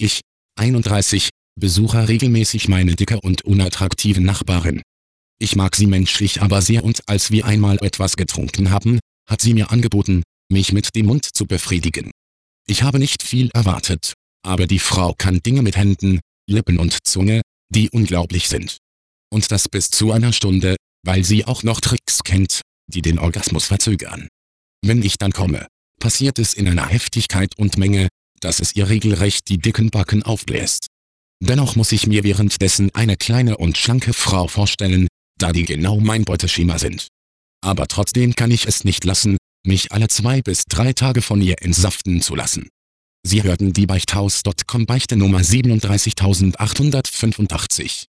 Ich, 31, besuche regelmäßig meine dicke und unattraktive Nachbarin. Ich mag sie menschlich aber sehr und als wir einmal etwas getrunken haben, hat sie mir angeboten, mich mit dem Mund zu befriedigen. Ich habe nicht viel erwartet, aber die Frau kann Dinge mit Händen, Lippen und Zunge, die unglaublich sind. Und das bis zu einer Stunde, weil sie auch noch Tricks kennt, die den Orgasmus verzögern. Wenn ich dann komme, passiert es in einer Heftigkeit und Menge, dass es ihr regelrecht die dicken Backen aufbläst. Dennoch muss ich mir währenddessen eine kleine und schlanke Frau vorstellen, da die genau mein Beuteschema sind. Aber trotzdem kann ich es nicht lassen, mich alle 2 bis 3 Tage von ihr entsaften zu lassen. Sie hörten die Beichthaus.com Beichte Nummer 37885.